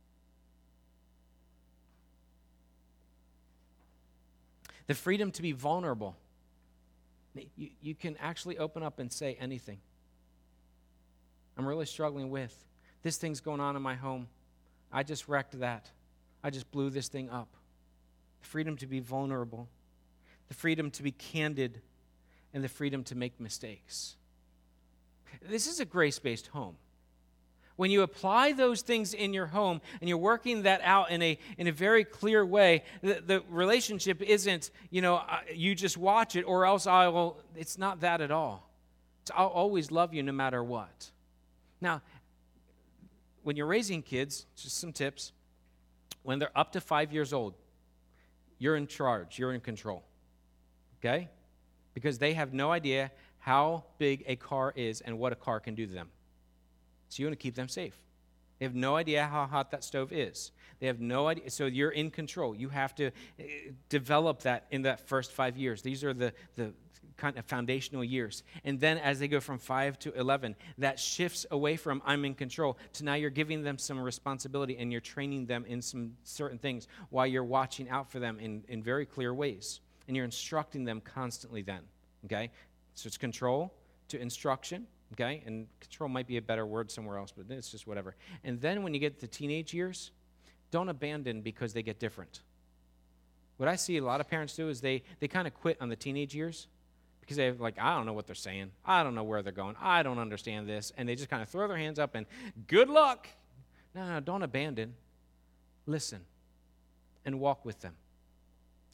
The freedom to be vulnerable. You can actually open up and say anything. I'm really struggling with this thing's going on in my home. I just wrecked that. I just blew this thing up. The freedom to be vulnerable, the freedom to be candid, and the freedom to make mistakes. This is a grace-based home. When you apply those things in your home and you're working that out in a very clear way, the relationship isn't, you just watch it or else it's not that at all. I'll always love you no matter what. Now, when you're raising kids, just some tips. When they're up to 5 years old, you're in charge, you're in control, okay? Because they have no idea how big a car is and what a car can do to them. So you want to keep them safe. They have no idea how hot that stove is. They have no idea. So you're in control. You have to develop that in that first 5 years. These are the kind of foundational years. And then as they go from 5 to 11, that shifts away from I'm in control to now you're giving them some responsibility and you're training them in some certain things while you're watching out for them in very clear ways. And you're instructing them constantly then, okay? So it's control to instruction, okay? And control might be a better word somewhere else, but it's just whatever. And then when you get to teenage years, don't abandon because they get different. What I see a lot of parents do is they kind of quit on the teenage years because they're like, I don't know what they're saying. I don't know where they're going. I don't understand this. And they just kind of throw their hands up and good luck. No, don't abandon. Listen and walk with them.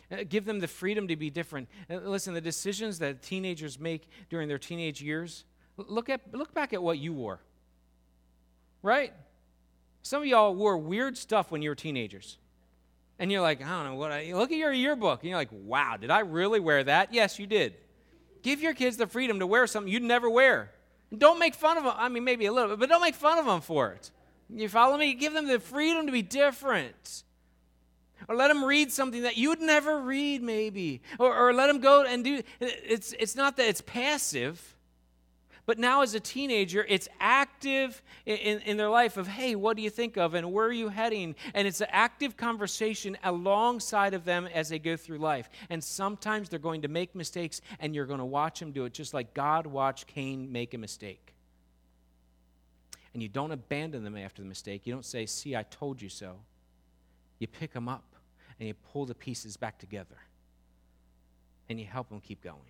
Give them the freedom to be different. Listen, the decisions that teenagers make during their teenage years, look back at what you wore, right? Some of y'all wore weird stuff when you were teenagers. And you're like, I don't know look at your yearbook. And you're like, wow, did I really wear that? Yes, you did. Give your kids the freedom to wear something you'd never wear. Don't make fun of them. I mean, maybe a little bit, but don't make fun of them for it. You follow me? Give them the freedom to be different. Or let them read something that you'd never read, maybe. Or let them go and do. It's not that it's passive. But now as a teenager, it's active in their life of, hey, what do you think of and where are you heading? And it's an active conversation alongside of them as they go through life. And sometimes they're going to make mistakes and you're going to watch them do it just like God watched Cain make a mistake. And you don't abandon them after the mistake. You don't say, see, I told you so. You pick them up and you pull the pieces back together. And you help them keep going.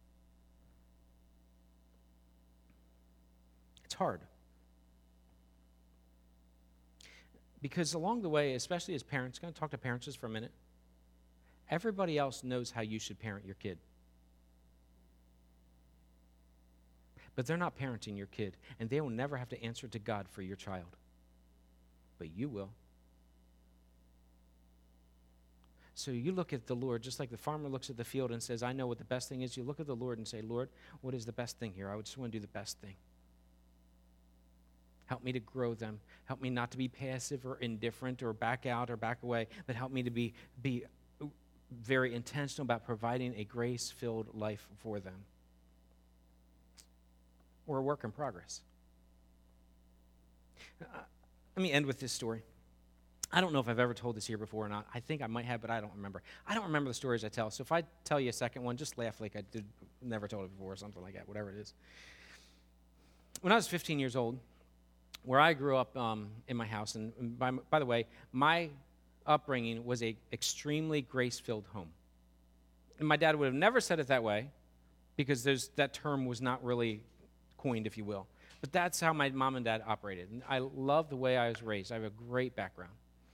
It's hard. Because along the way, especially as parents, I'm going to talk to parents just for a minute. Everybody else knows how you should parent your kid. But they're not parenting your kid, and they will never have to answer to God for your child. But you will. So you look at the Lord, just like the farmer looks at the field and says, I know what the best thing is. You look at the Lord and say, Lord, what is the best thing here? I just want to do the best thing. Help me to grow them. Help me not to be passive or indifferent or back out or back away, but help me to be very intentional about providing a grace-filled life for them. We're a work in progress. Let me end with this story. I don't know if I've ever told this here before or not. I think I might have, but I don't remember. I don't remember the stories I tell. So if I tell you a second one, just laugh like I never told it before or something like that, whatever it is. When I was 15 years old, where I grew up in my house, and by the way, my upbringing was a extremely grace-filled home. And my dad would have never said it that way because that term was not really coined, if you will. But that's how my mom and dad operated. And I love the way I was raised. I have a great background.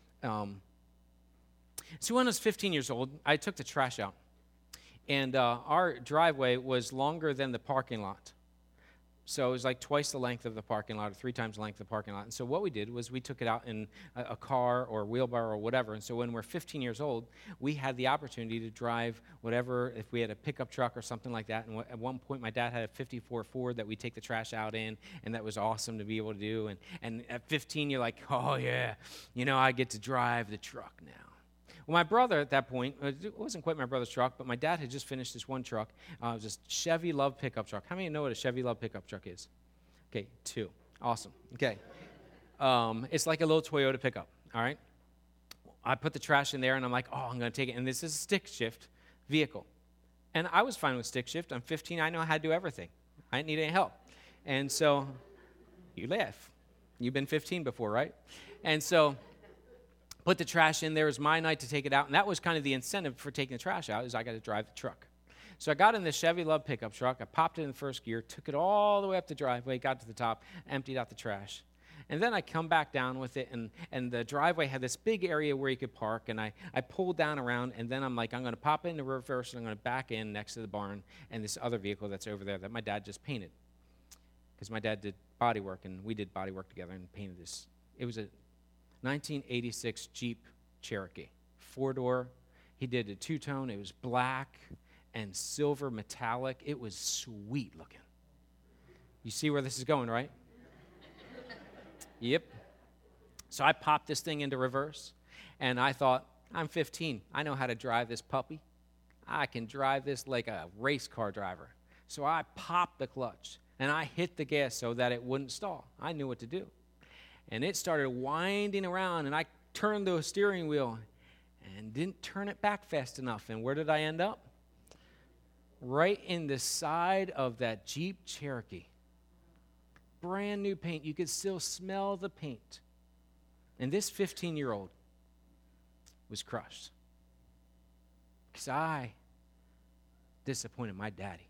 So when I was 15 years old, I took the trash out. And our driveway was longer than the parking lot. So it was like twice the length of the parking lot or 3 times the length of the parking lot. And so what we did was we took it out in a car or a wheelbarrow or whatever. And so when we're 15 years old, we had the opportunity to drive whatever, if we had a pickup truck or something like that. And at one point, my dad had a 54 Ford that we take the trash out in, and that was awesome to be able to do. And at 15, you're like, oh, yeah, I get to drive the truck now. Well, my brother at that point, it wasn't quite my brother's truck, but my dad had just finished this one truck. It was a Chevy Love pickup truck. How many know what a Chevy Love pickup truck is? Okay, 2. Awesome. Okay. It's like a little Toyota pickup, all right? I put the trash in there, and I'm like, I'm going to take it. And this is a stick shift vehicle. And I was fine with stick shift. I'm 15. I know how to do everything. I didn't need any help. And so you laugh. You've been 15 before, right? And so put the trash in there. It was my night to take it out. And that was kind of the incentive for taking the trash out, is I got to drive the truck. So I got in this Chevy Love pickup truck. I popped it in the first gear, took it all the way up the driveway, got to the top, emptied out the trash. And then I come back down with it, and the driveway had this big area where you could park, and I pulled down around, and then I'm like, I'm going to pop it into reverse, and I'm going to back in next to the barn and this other vehicle that's over there that my dad just painted. Because my dad did body work, and we did body work together and painted this. It was a 1986 Jeep Cherokee, 4-door. He did a 2-tone. It was black and silver metallic. It was sweet looking. You see where this is going, right? Yep. So I popped this thing into reverse, and I thought, I'm 15. I know how to drive this puppy. I can drive this like a race car driver. So I popped the clutch, and I hit the gas so that it wouldn't stall. I knew what to do. And it started winding around, and I turned the steering wheel and didn't turn it back fast enough. And where did I end up? Right in the side of that Jeep Cherokee. Brand new paint. You could still smell the paint. And this 15-year-old was crushed because I disappointed my daddy.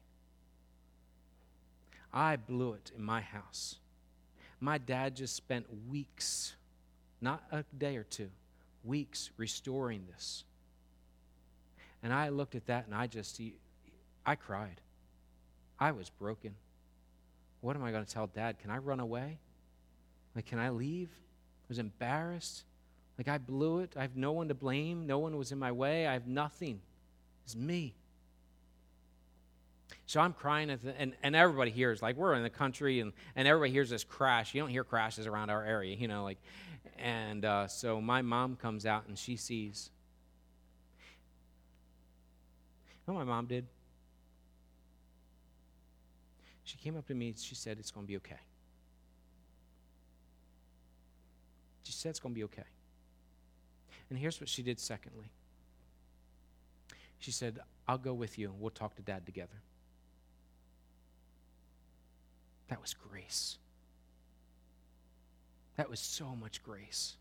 I blew it in my house. My dad just spent weeks, not a day or two, weeks restoring this. And I looked at that and I cried. I was broken. What am I going to tell Dad? Can I run away? Like, can I leave? I was embarrassed. Like, I blew it. I have no one to blame. No one was in my way. I have nothing. It's me. So I'm crying, and everybody hears, like, we're in the country, and everybody hears this crash. You don't hear crashes around our area, and so my mom comes out, and she sees. You know what my mom did? She came up to me, she said, it's going to be okay. She said it's going to be okay. And here's what she did secondly. She said, I'll go with you, and we'll talk to Dad together. That was grace. That was so much grace.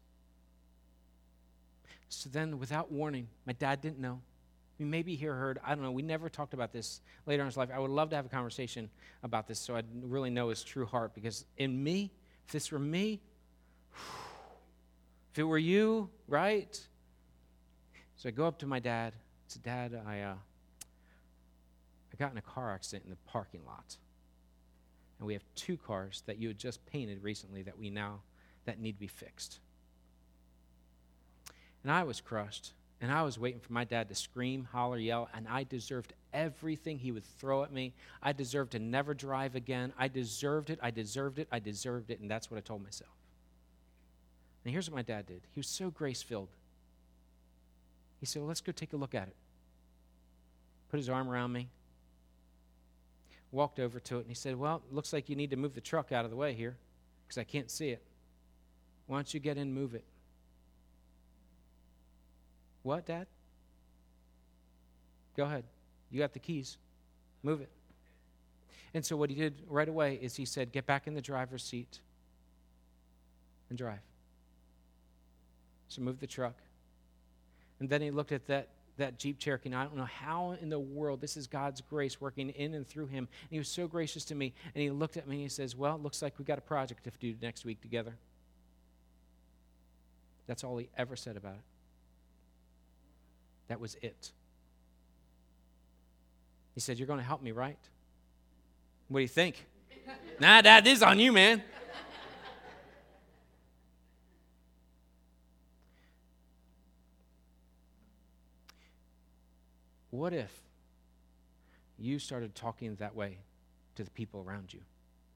So then, without warning, my dad didn't know. Maybe he heard, I don't know, we never talked about this later in his life. I would love to have a conversation about this so I'd really know his true heart, because in me, if this were me, if it were you, right? So I go up to my dad. I said, Dad, I got in a car accident in the parking lot. And we have 2 cars that you had just painted recently that need to be fixed. And I was crushed. And I was waiting for my dad to scream, holler, yell, and I deserved everything he would throw at me. I deserved to never drive again. I deserved it, I deserved it, I deserved it, and that's what I told myself. And here's what my dad did. He was so grace-filled. He said, well, let's go take a look at it. Put his arm around me, walked over to it, and he said, well, it looks like you need to move the truck out of the way here because I can't see it. Why don't you get in and move it? What, Dad? Go ahead. You got the keys. Move it. And so what he did right away is he said, get back in the driver's seat and drive. So move the truck. And then he looked at that Jeep Cherokee. Now, I don't know how in the world, this is God's grace working in and through him. And he was so gracious to me. And he looked at me and he says, well, it looks like we got a project to do next week together. That's all he ever said about it. That was it. He said, you're going to help me, right? What do you think? Nah, Dad, this is on you, man. What if you started talking that way to the people around you?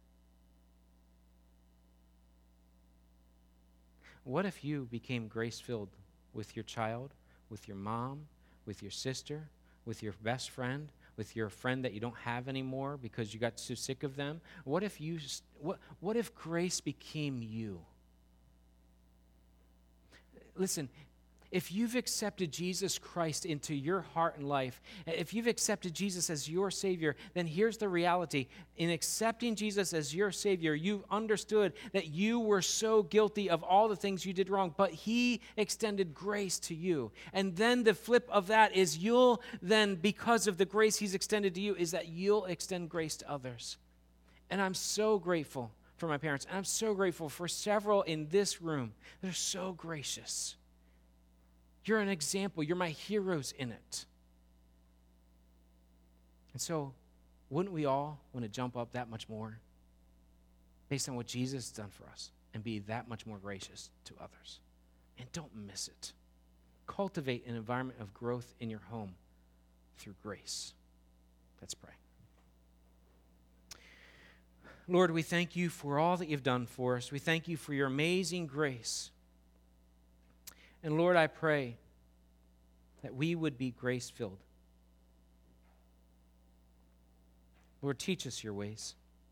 What if you became grace-filled with your child, with your mom, with your sister, with your best friend, with your friend that you don't have anymore because you got so sick of them? What if grace became you? Listen, if you've accepted Jesus Christ into your heart and life, if you've accepted Jesus as your Savior, then here's the reality. In accepting Jesus as your Savior, you've understood that you were so guilty of all the things you did wrong, but He extended grace to you. And then the flip of that is you'll then, because of the grace He's extended to you, is that you'll extend grace to others. And I'm so grateful for my parents, and I'm so grateful for several in this room. They're so gracious. You're an example. You're my heroes in it. And so, wouldn't we all want to jump up that much more based on what Jesus has done for us and be that much more gracious to others? And don't miss it. Cultivate an environment of growth in your home through grace. Let's pray. Lord, we thank you for all that you've done for us. We thank you for your amazing grace. And Lord, I pray that we would be grace-filled. Lord, teach us your ways.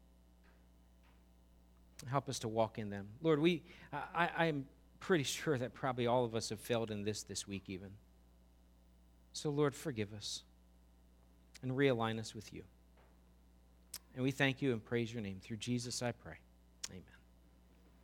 Help us to walk in them. Lord, I'm pretty sure that probably all of us have failed in this week even. So Lord, forgive us and realign us with you. And we thank you and praise your name. Through Jesus I pray. Amen.